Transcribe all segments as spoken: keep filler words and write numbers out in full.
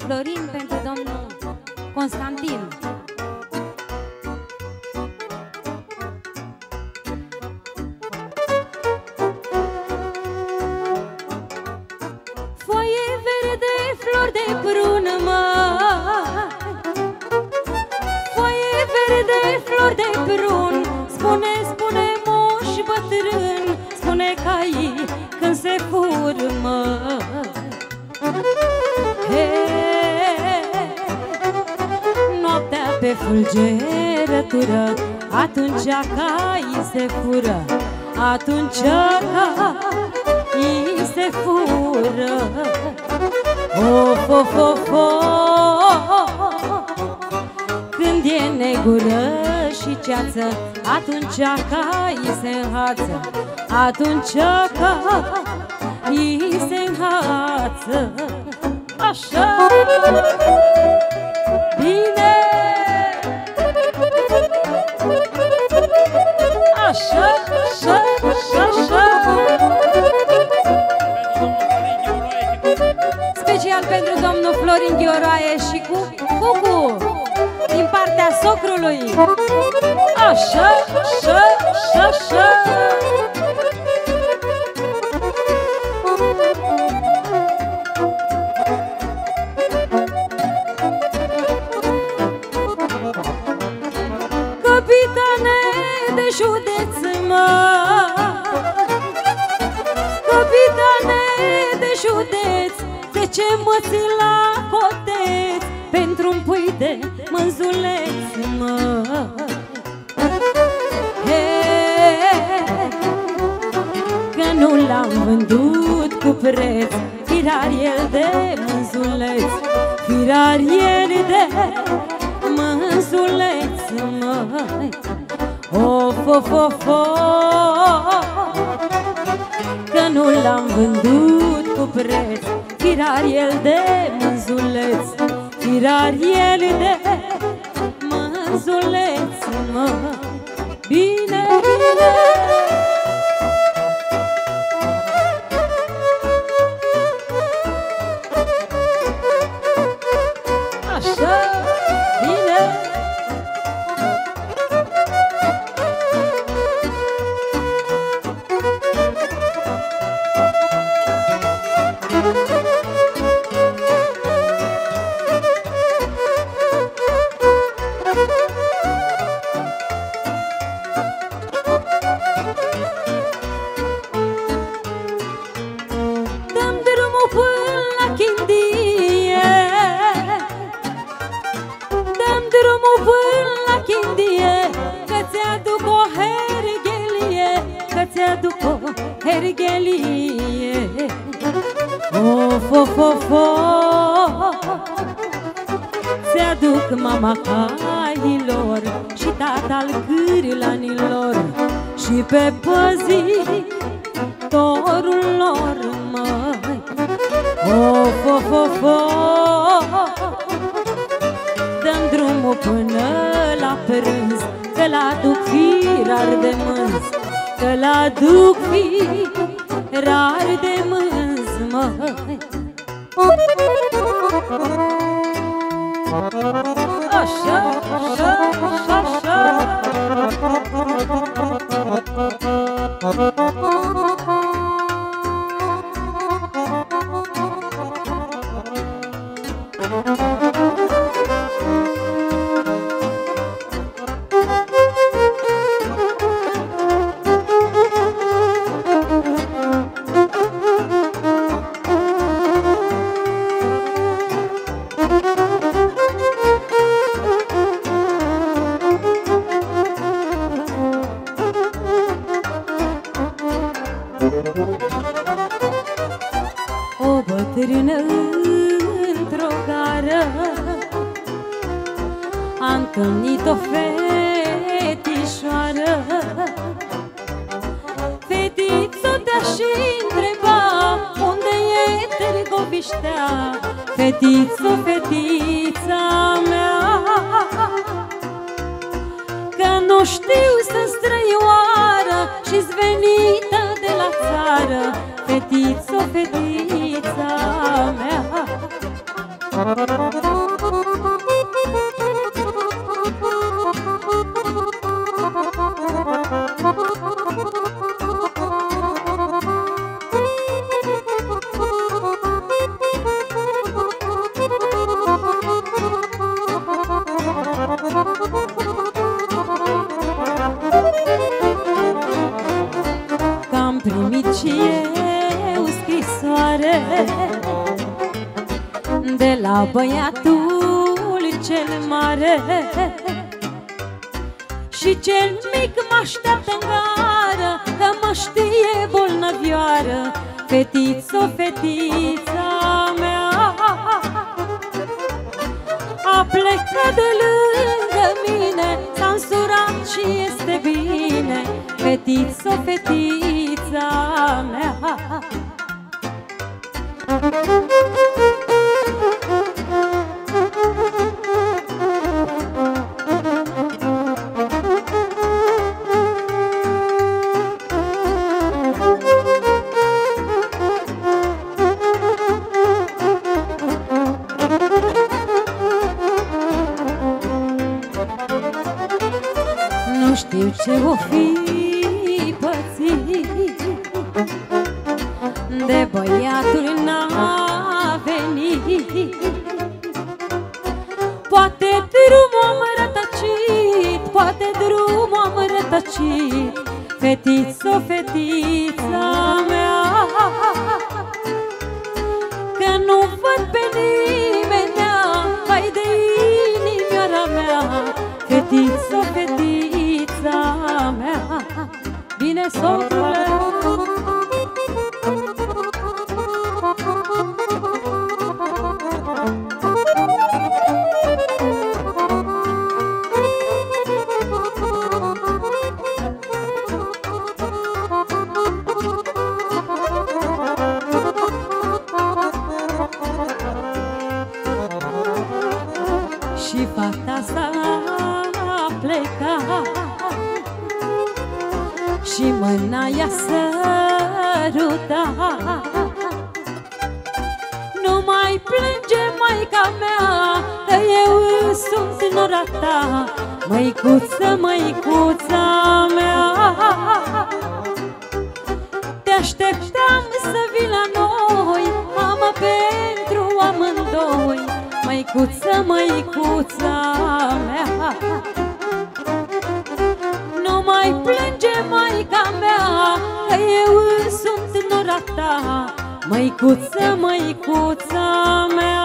Florin pentru domnul Constantin. Foaie verde, flori de prun, măi, foaie verde, flori de prun, spune, spune moș bătrân, spune caii când se fură, măi. Hey, noaptea pe fulgerătură, atunci caii se fură, atunci caii se fură. Of, of, of, of. Când e negură și ceață, atunci caii se înhață, atunci caii se înhață. Așa, bine, așa, așa, așa, așa. Special pentru domnul Florin Ghioroaie și cu Cucu din partea socrului. Așa, așa, așa, așa. Capitane de județ, măi, capitane de județ, de ce mă ții la coteț pentru-un pui de mânzuleț, măi? Hey, că nu l-am vândut cu preț, firar el de mânzuleț, firar el de mânzuleț, măi. Of, of, of, of. Că nu l-am vândut cu preț, firar el de mânzuleț, firar el de mânzuleț, măi. Bine, bine. Așa, bine. Dăm drumul până la Chindie, dăm drumul până la Chindie, că ți-aduc o herghelie, că ți-aduc o herghelie. Of, of, of, of. Ți-aduc mama cailor și tata-l cârlanilor și pe păzitorul lor, măi. Of, of, of, of. Dăm drumul până la prânz, că l-aduc firar de mânz, că l-aduc firar de mânz, măi. Așa, așa, așa, așa. O bătrână într-o gară a întâlnit o fetișoară. Fetița te-și întreba unde e Târgoviștea. Fetiță, fetița mea, că nu știu să străioară și-s venită de la țară. Fetiță, fetița mea. de la băiatul cel mare, și cel mic mă așteaptă în gară, că mă știe bolnăvioară. Fetițo, fetița mea a plecat de lângă mine, s-a însurat și este bine. Fetițo, fetița mea. Nu știu ce o fi pățit, de băiatul n-a venit. Poate drumul am rătăcit, poate drumul am rătăcit. Fetițo, fetița mea, că nu văd pe nimenea, vai de inimioara mea. Fetițo, fetița mea. Bine, socrule. Și fata s-a plecat și mâna i-a sărutat. Nu mai plânge, maica mea, că eu sunt nora ta. Măicuță, măicuța mea, te așteptam să vii la noi, mamă, pentru amândoi. Măicuță, măicuța mea, nu mai plânge, maica mea, că eu sunt nora ta. Măicuță, măicuța mea,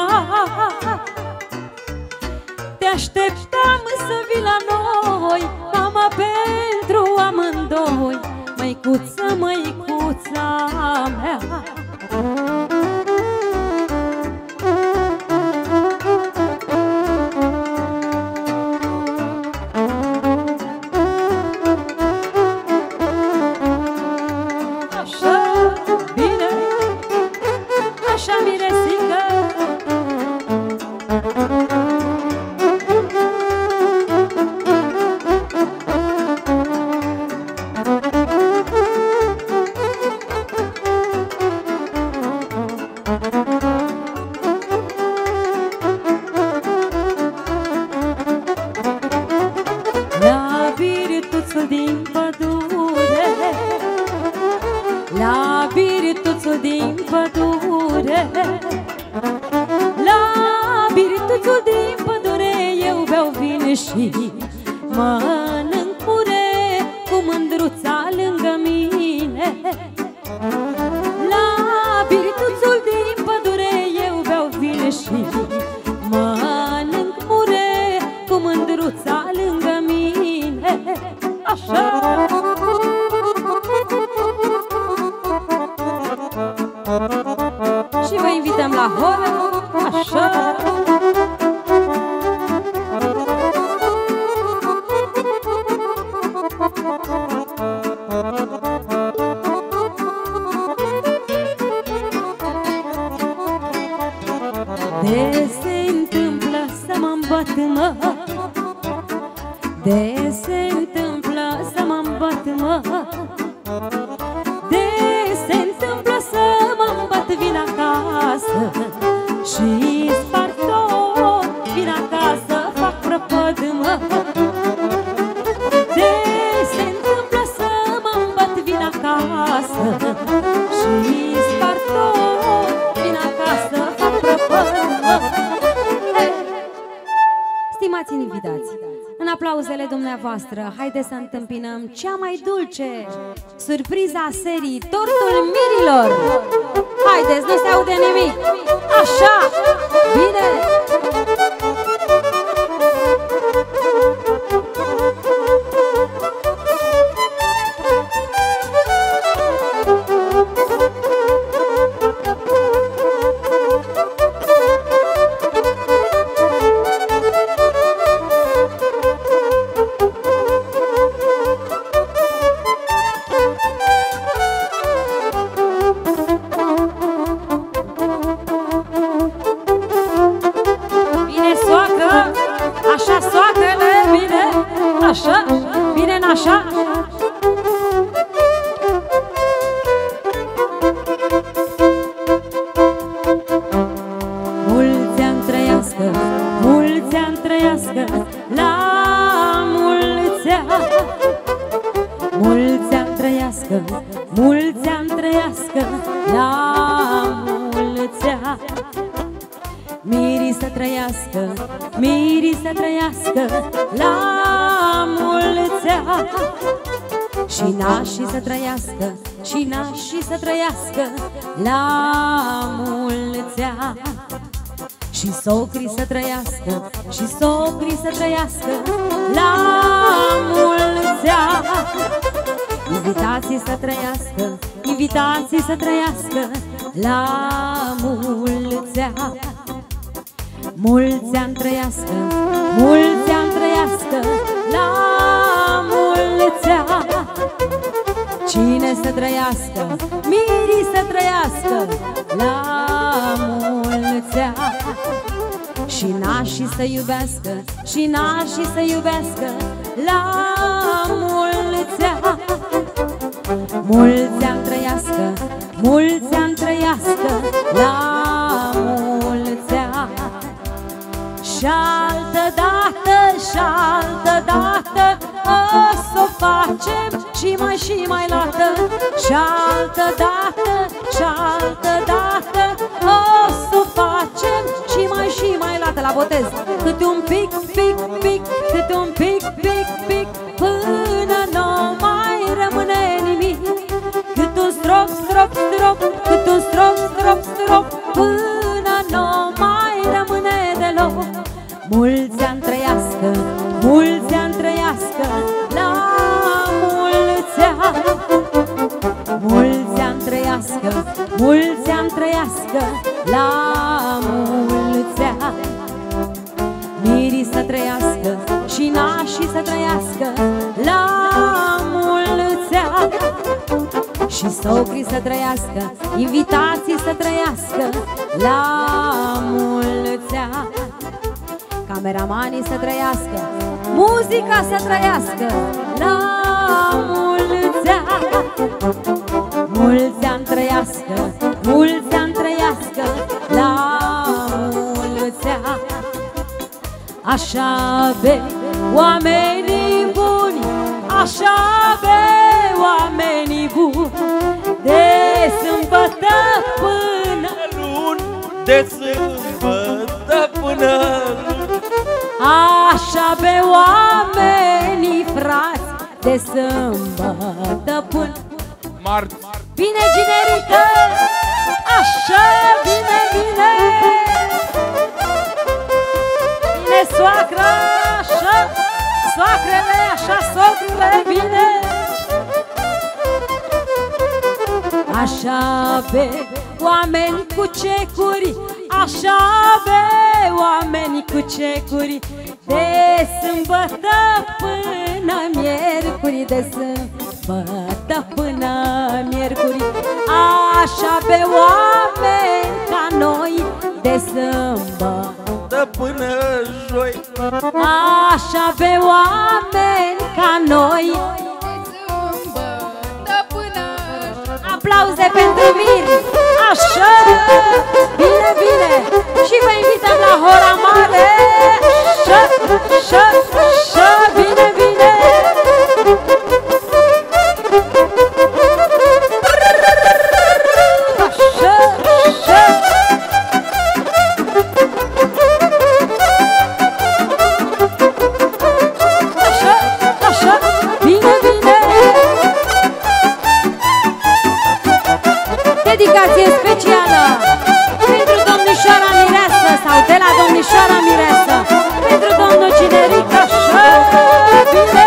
te așteptam să vii la noi, mama, pentru amândoi. Măicuță, măicuța mea. din pădure, la birtuțul din pădure, la birtuțul din pădure eu beau vin și mănânc pure cu mândruța lângă mine. La birtuțul din pădure eu beau vin și mănânc pure cu mândruța lângă mine. Așa! Și vă invităm la horă. Așa! De se întâmplă să mă îmbăt, mă, de se întâmplă să mă îmbăt, mă, de se întâmplă să mă îmbăt, vin acasă și spart aplauzele dumneavoastră, haideți să întâmpinăm cea mai dulce surpriza serii, tortul mirilor. Haideți, nu se aude nimic. Așa, bine. Așa, bine în așa. Mulți ani trăiască, mulți ani trăiască, la mulți ani. Mulți ani trăiască, mulți ani trăiască, la mulți ani. Mirii să trăiască, mirii să trăiască, la mulți ani. Și nașii să trăiască, și nașii să trăiască, la mulți ani. Și socrii să trăiască, și socrii să trăiască, la mulți ani. Invitații să trăiască, invitații să trăiască, la mulți ani. Mulți ani trăiască, mulți ani trăiască, la mulți ani. Cine să trăiască, mirii să trăiască, la mulți ani. Și nașii să iubească, și nașii să iubească, la mulți ani. Mulți ani trăiască, mulți ani trăiască, la mulți ani. Și altă dată, și altă dată o s-o facem și mai și mai lată. Și altă dată, și altă dată o s-o facem și mai și mai lată. La botez, câte un pic, pic, pic, câte un pic, pic, pic, până nu mai rămâne nimic. Câte un strop, strop, strop, câte un strop, strop, strop, până nu mai rămâne deloc. Mulți ani trăiască, mulți ani trăiască, la mulți ani. Mulți ani trăiască, mulți ani trăiască, la mulți ani. Mirii să trăiască, și nașii să trăiască, la mulți ani. Și socrii să trăiască, invitații să trăiască, la mulți ani. Cameramanii să trăiască, muzica să trăiască, la mulți ani. Mulți ani trăiască, mulți ani trăiască, la mulți ani. Așa be oamenii buni, așa be oamenii buni, de sâmbătă până luni, de sâmbătă până luni. Așa be oamenii frați, de sâmbătă până marți. Bine, generică! Așa, bine, bine! Bine, soacră, așa! Soacrele, așa, socrele, bine! Așa be oameni cu cecuri, așa be oameni cu cecuri, de sâmbătă până miercuri, de sâmbătă până miercuri. Așa be oameni ca noi, de sâmbătă până joi. Așa be oameni ca noi, aplauze pentru miri. Așa, bine, bine. Și vă invităm la Hora Mare. Așa, așa, așa, bine, bine. Așa, așa. sau de la domnișoara Mireasă, pentru domnul Cineric, așa bine!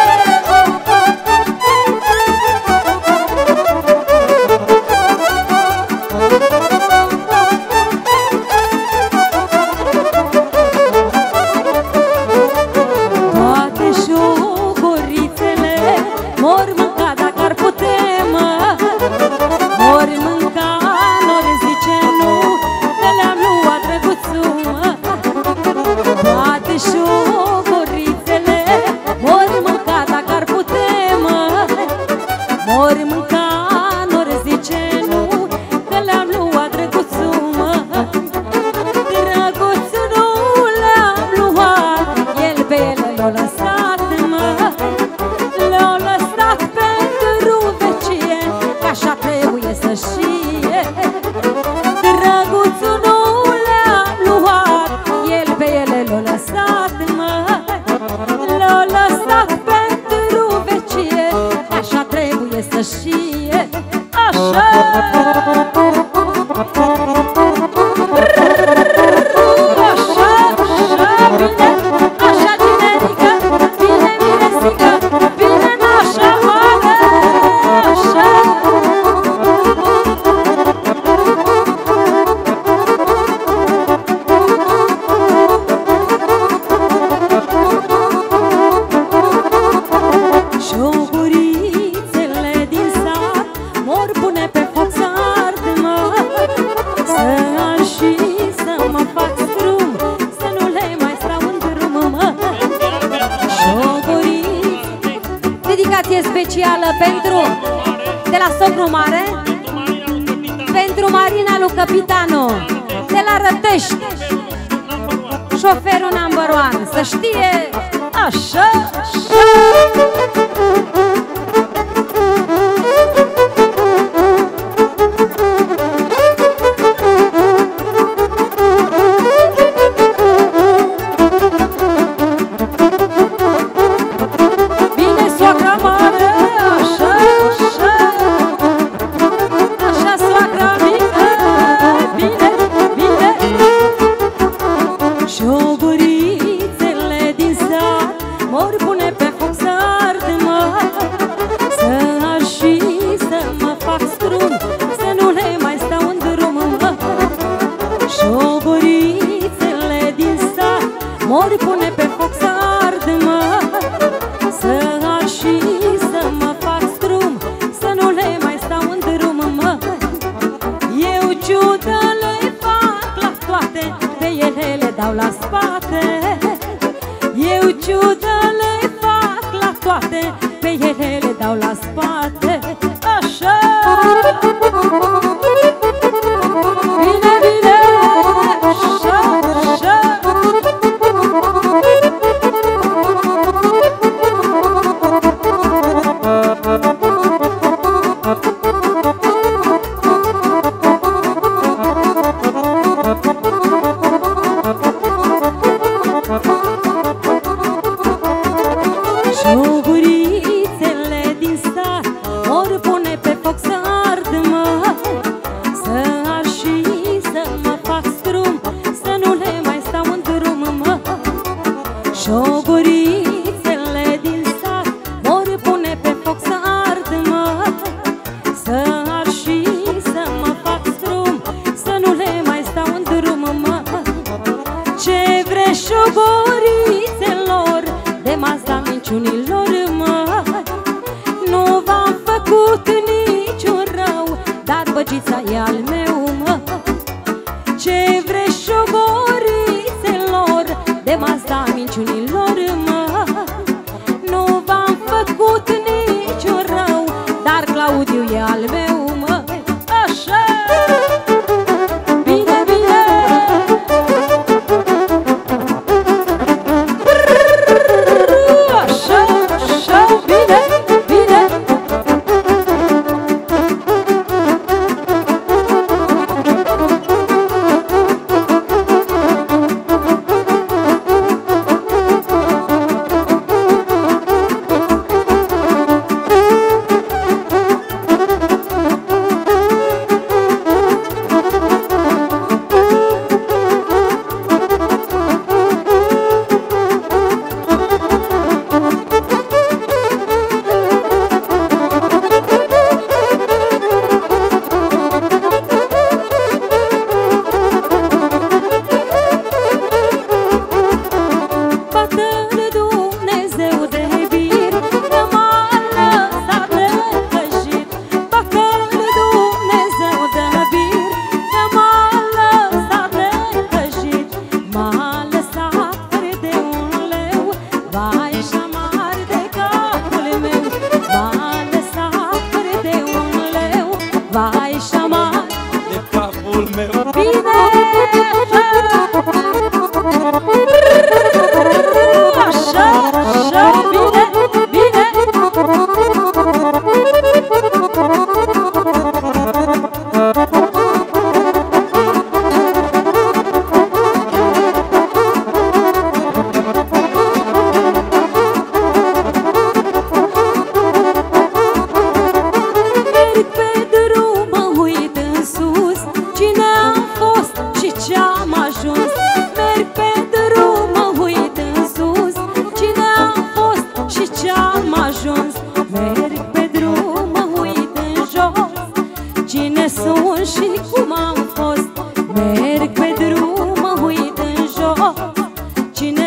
Specială pentru, de la Socru Mare, pentru Marina lui Capitanu, de la Rătești, șoferul number one, să știe, așa, așa.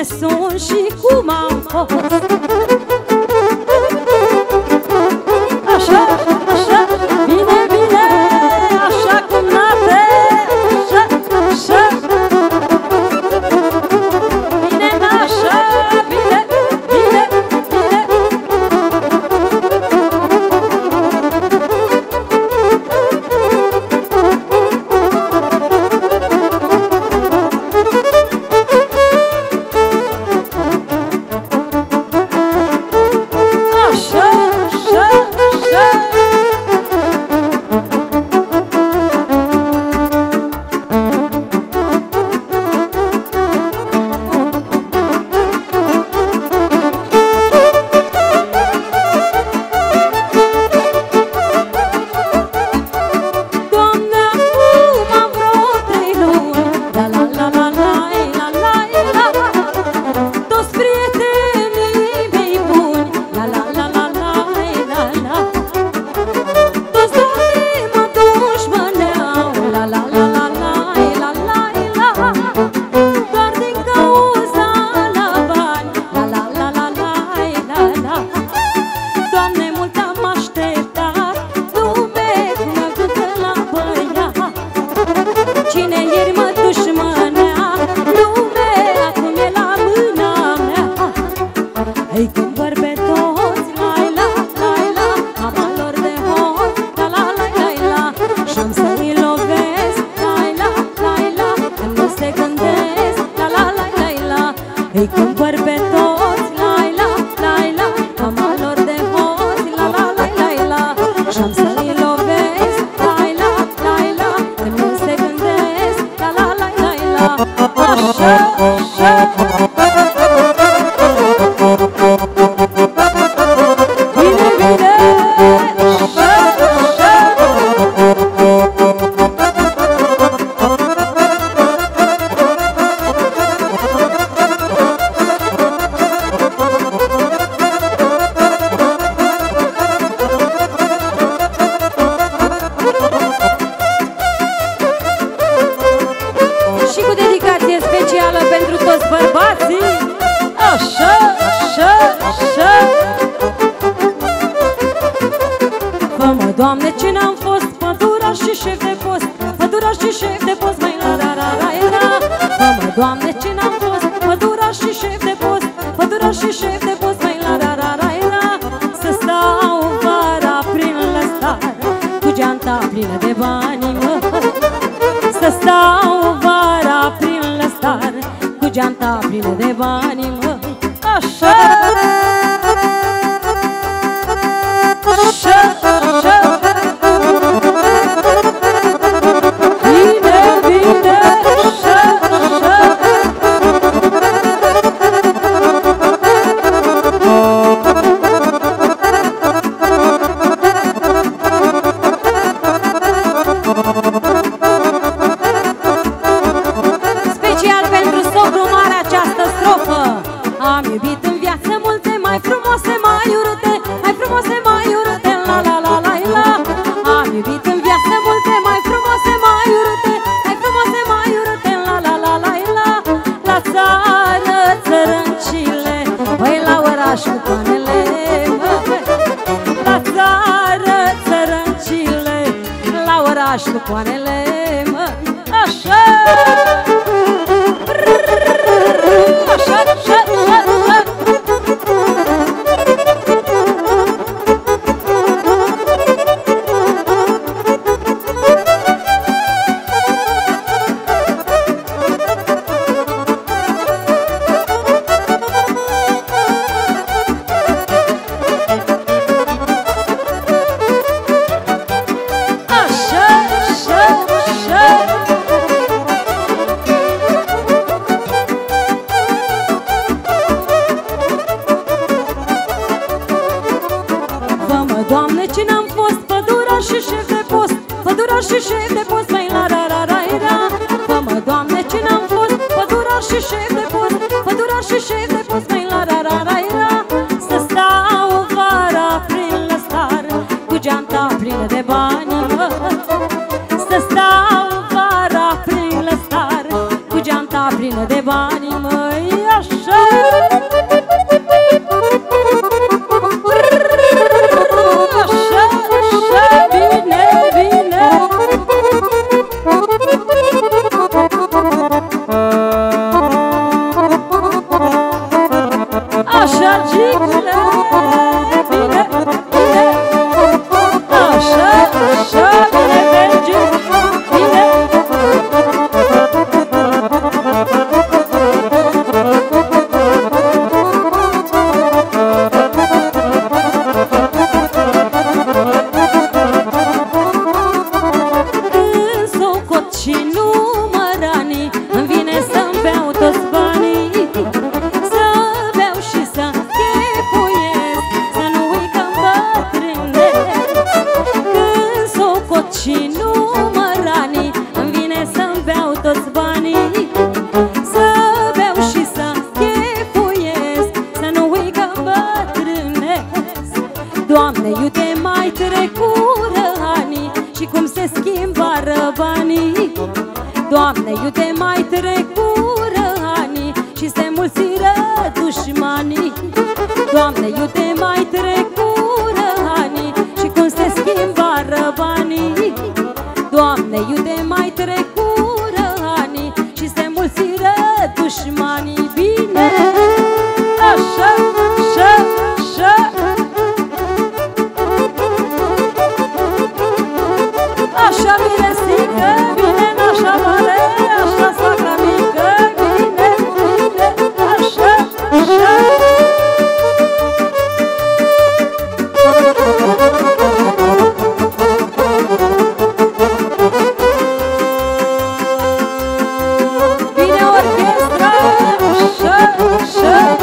cine sunt și cum am fost. Așa, așa, bine, bine, așa cum n-ave, așa, așa. Bine, așa, bine, bine, bine. Îi cumpăr pe toți, lai la, lai la, mama lor de hoți, la la la la la. Și-am să-i lovesc, lai la, lai la, când nu se gândesc, la la la la la. Așa, așa. Bine, bine, așa, așa. Și cu dedicație specială pentru toți bărbații. Așa, așa, așa. Fă-mă, Doamne, cine am fost, păduraș și șef de post, păduraș și șef de post, mai la la la la la. Fă-mă, Doamne, cine am fost, păduraș și șef de post, păduraș și șef de post, mai la la la la la. Să stau vara prin lăstar, cu geanta plină de bani, mă. Să stau vara prin lăstar, cu geanta plină de bani, mă. Așa, așa, așa. Bine, bine, așa, așa. Special pentru socru mare această strofă. Am iubit în viață multe mai frumoase, mai urâte, mai frumoase, mai urâte, la la la la la. Am iubit în viață multe mai frumoase, mai urâte, mai frumoase, mai urâte, la la la la la. La țară țărâncile, băi la oraș cu coanele, măi. La țară țărâncile, la oraș cu coanele, măi. Așa. Așa, așa, așa, așa. Așa, așa, așa. Fă-mă, Doamne, cine am fost, păduraș și șef de post, păduraș și șef de post, mai la la la la la. Fă-mă, Doamne, cine am fost, păduraș și șef de post, păduraș și șef de post, mai la la la la la. Să stau vara prin lăstar, cu geanta plină de bani, mă. Să stau vara prin lăstar, cu geanta plină de bani, măi. Așa. dragile, bine, bine. Așa, așa, bine merge, bine. Când socot și număranii, îmi vine să-mi beau toți banii, să beau și să chefuiesc, să nu uit că-mi bătrânesc. Când socot și număranii, îmi vine să-mi beau toți banii, să beau și să chefuiesc, să nu uit că-mi bătrânesc. Doamne, iute, mai trecură anii și cum se schimbară banii. Doamne, iute, mai trecură anii și se mulțiră dușmanii. Doamne, iute, mai trecură anii și cum se schimbară banii. Doamne, iute, mai trecură anii și se mulțiră dușmanii. Bine, așa, așa, așa. Așa bine sică, bine n-așa mare, așa sacra mică, bine, bine, așa, așa. Vine orchestra, așa, așa.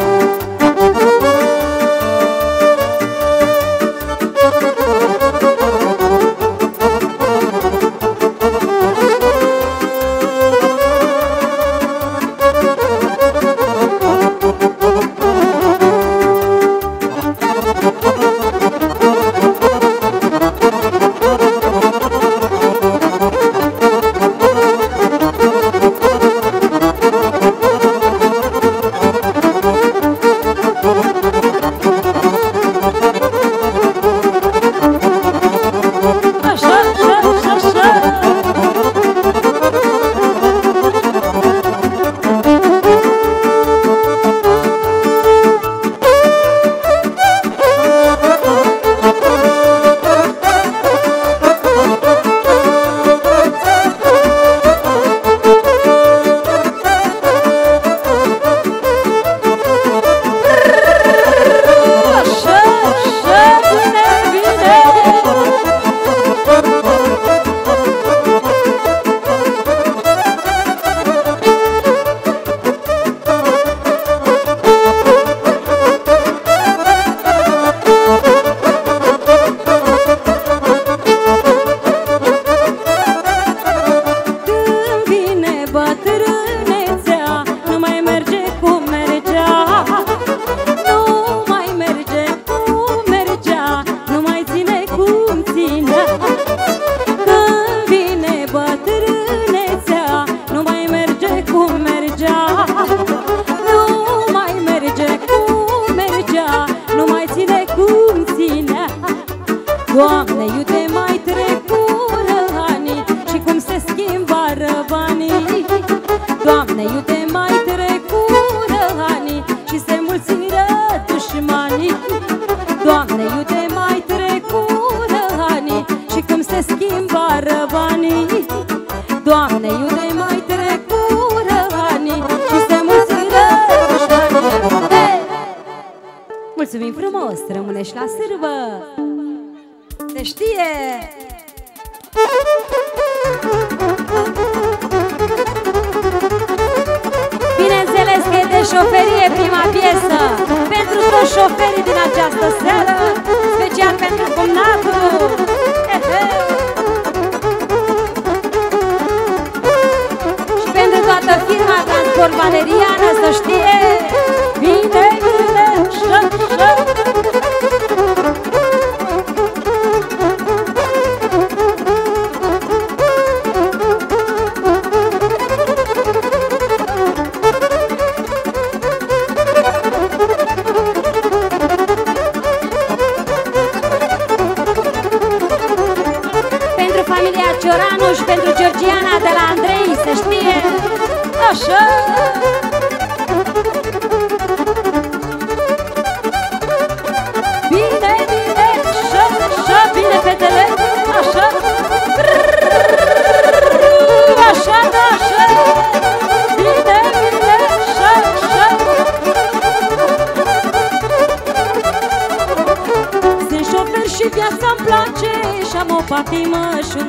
Așa, așa, așa, așa. Așa, așa, bine, bine. Când vine bătrânețea, nu mai merge cum mergea, nu mai merge cum mergea, nu mai ține cum ținea. Când vine bătrânețea, nu mai merge cum mergea, nu mai merge cum mergea, nu mai ține cum ținea. Doamne, iute, mai trecură anii și cum se schimbară banii. Doamne, iute, mai trecură anii și se mulțiră dușmanii. Doamne, iute, mai trecură anii și cum se schimbară banii. Doamne, iute, mai trecură anii și se mulțiră dușmanii. Hey! Mulțumim frumos, rămâne și la sârbă. Se știe! Bineînțeles că e de șoferie prima piesă, pentru toți șoferii din această seară, special pentru cumnatul. Și pentru toată firma Transport Valeriană, să știe! Bine, bine, șă, șă. Cioranu și pentru Georgiana de la Andrei, se știe. Așa.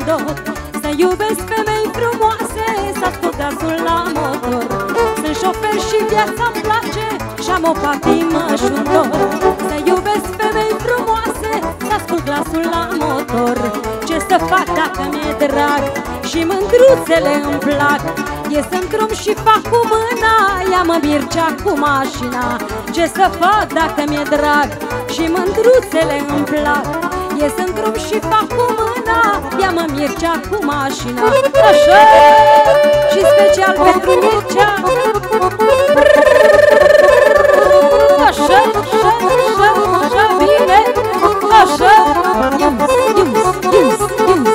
dor. Să iubesc femei frumoase, să ascult glasul la motor. Sunt șofer și viața-mi place și-am o patimă și un dor. Să iubesc femei frumoase, să ascult glasul la motor. Ce să fac dacă mi-e drag și mândruțele îmi plac? Ies în drum și fac cu mâna, ia-mă Mircea cu mașina. Ce să fac dacă mi-e drag și mândruțele îmi plac? Ies în drum și fac cu mâna, ia-mă Mircea cu mașina. Așa, și special pentru Mircea. Așa, așa, așa, așa, bine. Așa, ius, ius, ius, ius.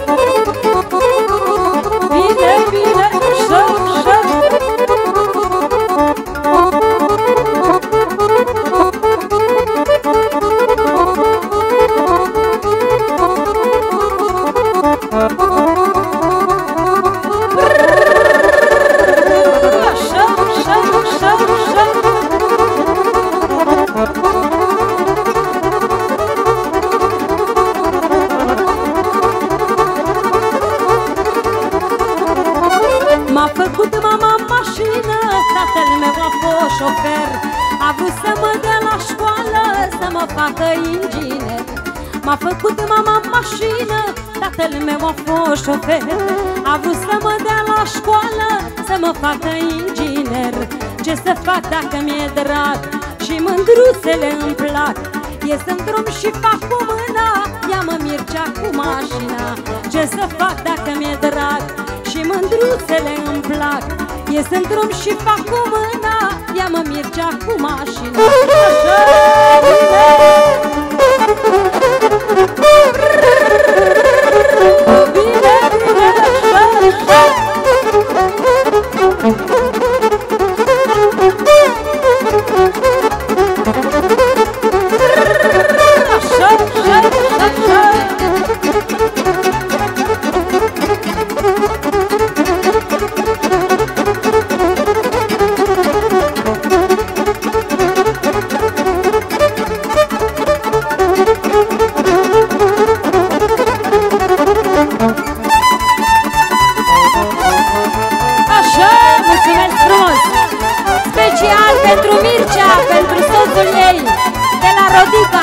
Bine, bine, așa, așa. M-a făcut mama în mașină, tatăl meu a fost șofer. A vrut să mă dea la școală, să mă facă inginer. M-a făcut mama în mașină, tatăl meu a fost șofer. A vrut să mă dea la școală, să mă facă inginer. Ce să fac dacă mi-e drag și mândruțele îmi plac? Ies în drum și fac cu mâna, ia-mă Mircea cu mașina. Ce să fac dacă mi-e drag și mândruțele îmi plac? Ies în drum și fac cu mâna, ia-mă Mircea cu mașina. Așa, bine! Bine, bine, așa, așa. Așa, așa, așa. Special pentru Mircea, pentru soțul ei de la Rodica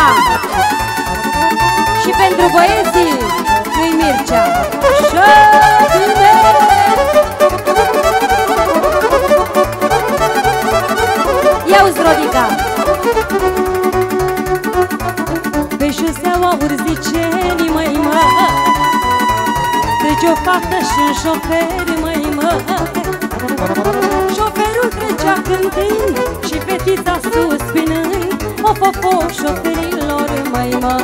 și pentru băieții lui Mircea. Așa, bine! Ia-uzi, Rodica! Pe șoseaua urzicenii, măi, mă, trece o fată și-n șoferi, măi, mă. Șoferul trecea cântând și fetița suspinând. Of, of, of, șoferilor, măi, mă.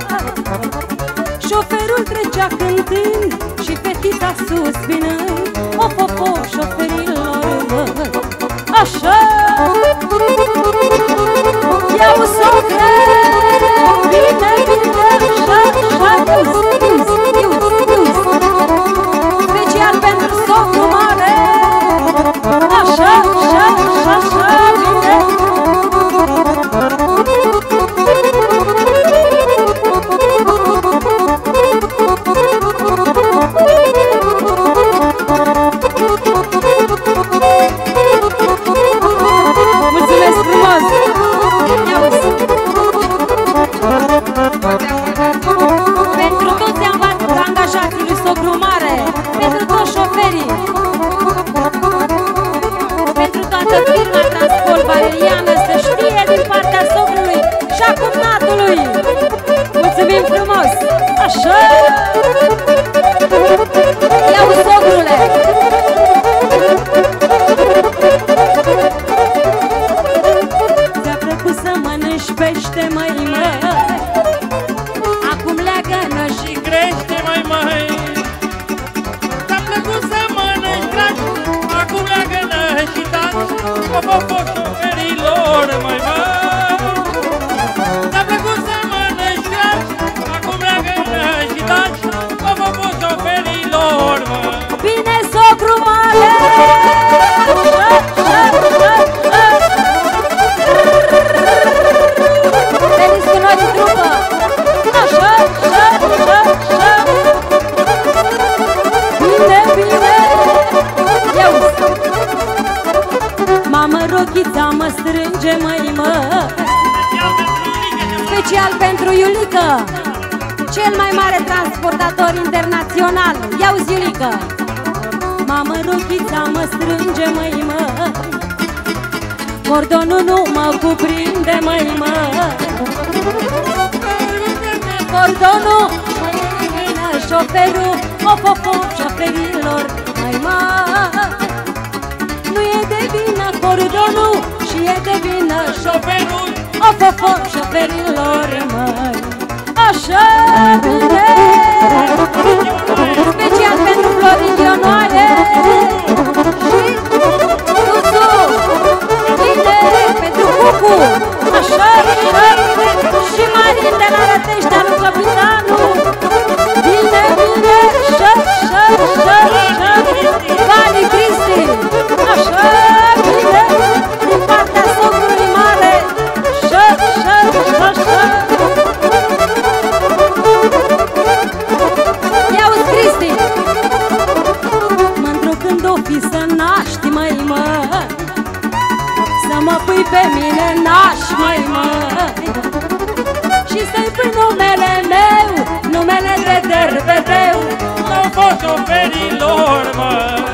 Șoferul trecea cântând și fetița suspinând. Of, of, of, șoferilor, mă. Așa! Ia-o, socre! Bine, bine, așa, așa, ius, ius, ius, ius. Special pentru socru mare. Așa, așa, așa, așa, bine. Mulțumesc frumos! Ia-uzi! Pentru toți angajații lui socru mare, pentru toți șoferii, pentru toată firma Transport Valeriană, să știe din partea socrului și a cumnatului. Mulțumim frumos! Așa! Ia-uzi, socrule! Ți-a plăcut să mănânci pește, măi, mă? Acum leagă-nă și Crește, mai mai. Ți-a plăcut să mănânci dragi, acum leagă-nă și taci. Of, of, of, șoferilor, mai mai. Ți-a plăcut să mănânci dragi, acum leagă-nă și taci. Of, of, of, șoferilor, mai. bine, socru mare! Așa, așa, așa, așa. Veniți cu noi în trupă! Așa, așa, așa, așa. rochița mă strânge, măi, mă. Special pentru Iulică, cel mai mare transportator internațional. Ia-uzi, Iulică. Mamă, rochița mă strânge, măi, mă. Cordonul nu mă cuprinde, măi, mă. Cordonul vine șoferul, of, of, of, șoferilor, măi, mă. Nu e de vină cordonul și e de vină șoferul, of, of, of, șoferilor, măi. Așa bine. Special pentru Florin Ionoaie și Tuzu. Bine, pentru Cucu. Așa bine. Și Marin de la Rătești, alu capitanul. Bine, bine. Șă, șă, șă, șă. Vali Cristi. Așa bine. Din partea socrului mare. Șă, șă, șă, șă. Ia-uzi, Cristi. Mândru când o fi să naști, măi, mă. Să mă pui pe mine naș, măi, mă. Și să-i pui numele meu, numele de derbedeu, N-au fost șoferilor, mă.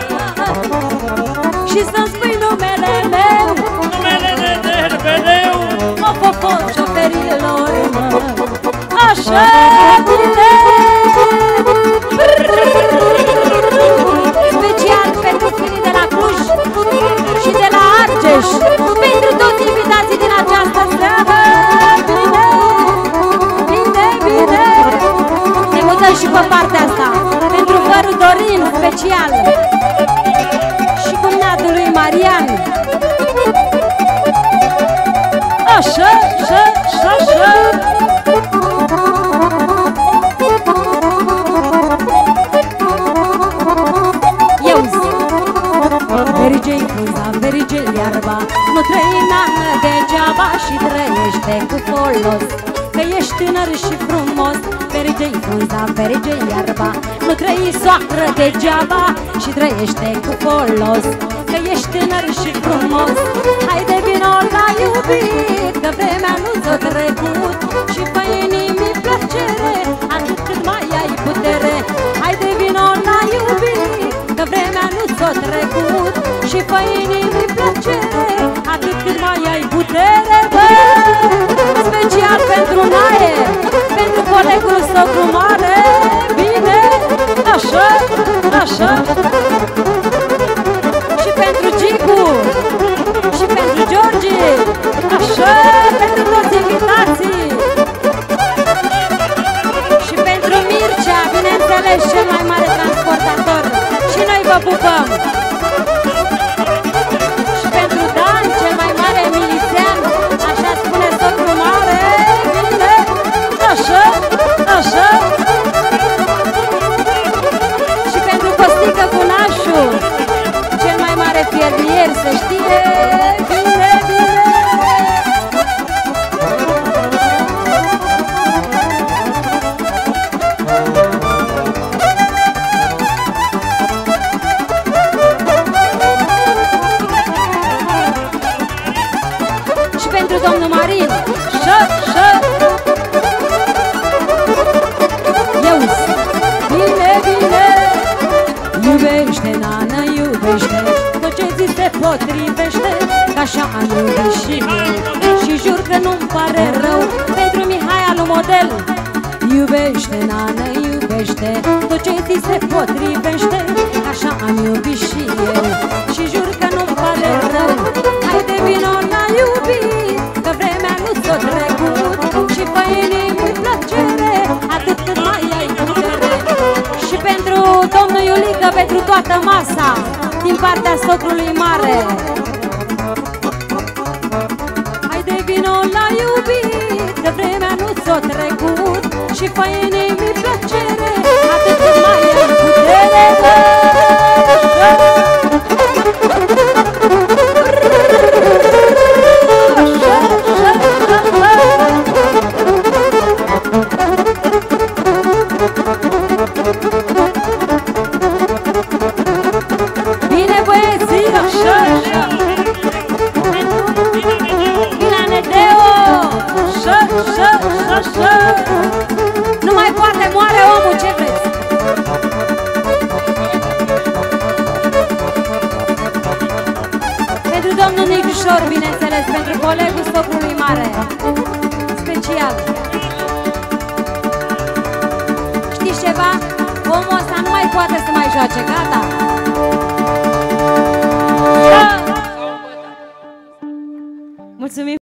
și să-mi spui numele meu, Numele de derbedeu, of, of, of, șoferilor, mă. Așa bine. Special pentru firii de la Cluj și de la Argeș, pentru toți invitații din această seară. Bine, bine, bine. Ne mutăm și pe partea asta, pentru vărul Dorin, special, și cumnatul lui Marian. Așa, așa, așa, așa. Verigei frunza, verigei iarba, nu trăi nană degeaba și trăiește cu folos. Că ești tânăr și frumos, verigei frunza, verigei iarba, nu trăi soacră degeaba și trăiește cu folos. Că ești tânăr și frumos, haide vino la iubit, că vremea nu ți-o trecut și fă inimii plăcere, atât cât mai ai putere. Haide vino la iubit, că vremea nu ți-o trecut și fă inimii plăcere, atât cât mai ai putere, bă! Special pentru Nae, pentru colegul socru mare. Bine, așa, așa. Și pentru Gicu și pentru Georgi, așa, pentru toți invitații. Și pentru Mircea, bineînțeles, cel mai mare transportator. Și noi vă pupăm. Și pentru Dan, cel mai mare milițian, așa spune socru mare. Bine, așa, așa. Și pentru Costică Cunașu, cel mai mare fermier, să știe. Bine, bine. Domnul Marin, șă, șă. Iauzi, bine, bine. Iubește, nană, iubește, tot ce ți se potrivește, că așa am iubit și eu. Și jur că nu-mi pare rău pentru Mihai alu model. Iubește, nană, iubește, tot ce ți se potrivește, că așa am iubit și eu. Și jur că nu-mi pare rău. Haide vino la iubit, că vremea nu ți-o trecut și fă inimii plăcere, atât cât mai ai putere. Și pentru domnul Iulică, pentru toată masa, din partea socrului mare. Haide vino la iubit, că vremea nu ți-o trecut și fă inimii plăcere, atât cât mai ai putere. Bine, băieții, așa, așa. bineînțeles, pentru colegul socrului mare. Special. Știți ceva? Omul ăsta nu mai poate să mai joace, gata. Mulțumim.